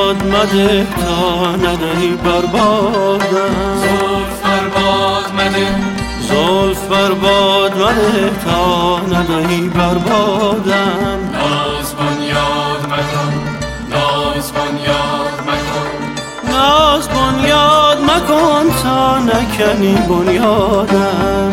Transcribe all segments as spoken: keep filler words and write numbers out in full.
یاد مده تا ندهی بربادم. زلف برباد مده، زلف برباد مده تا ندهی بربادم. ناز بنیاد مکن، ناز بنیاد مکن، ناز بنیاد مکن تا نکنی بنیادم.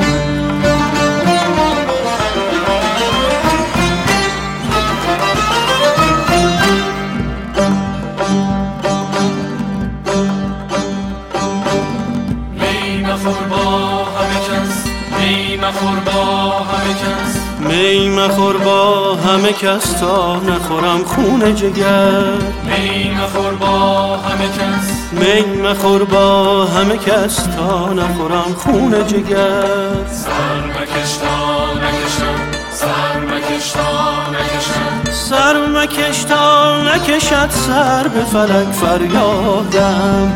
مخور با همه کس، می مخور با همه کس تا نخورم خون جگر. می مخور با همه کس، می مخور با همه کس تا نخورم خون جگر. سر مکش تا نکشم، سر مکش تا نکشم، سر مکش تا نکشد سر به فلک فریادم.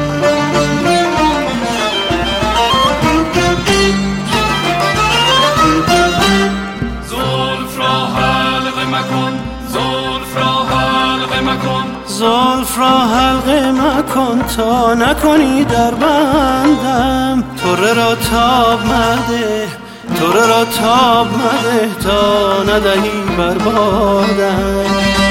زلف را حلقه مکن تا نکنی در بندم. طره را تاب مده، طره را تاب مده تا ندهی بربادم.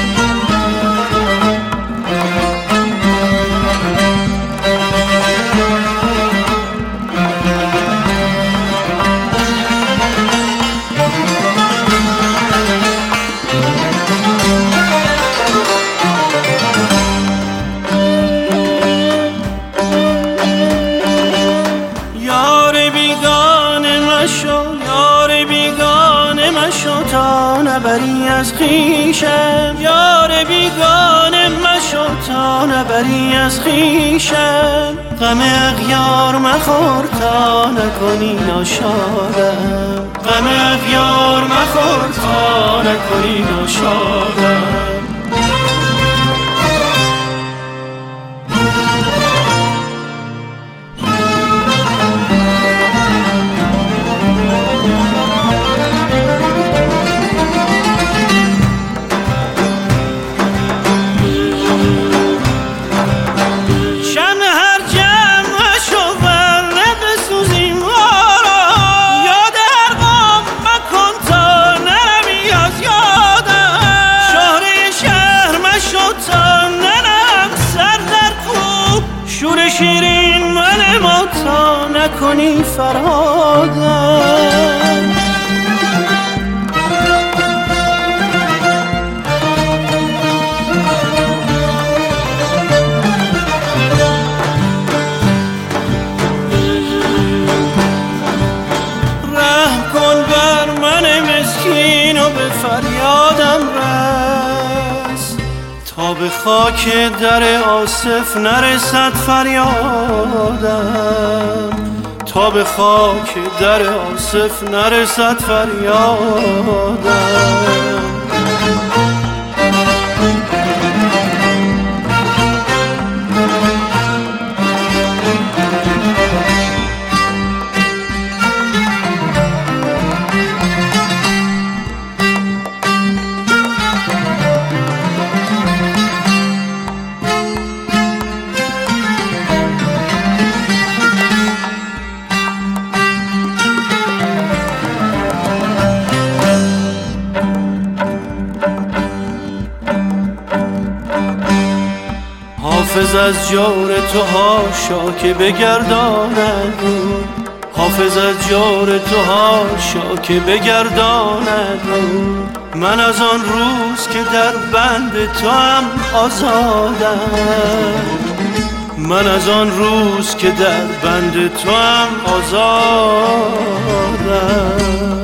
تا نبری از خویشم، یار بیگانه مشو تا نبری از خویشم. غم اغیار مخور تا نکنی ناشادم. غم اغیار مخور تا نکنی ناشادم. شیرین من ما تا نکنی فرادم. رحم کن بر من مسکین و به فریادم رس تا به خاک در آصف نرسد فریادم. تا به خاک در آصف نرسد فریادم. حافظ از جور تو هاشا که بگرداند رو. حافظ از جور تو هاشا که بگرداند رو. من از آن روز که در بند تو هم آزادم. من از آن روز که در بند تو هم آزادم.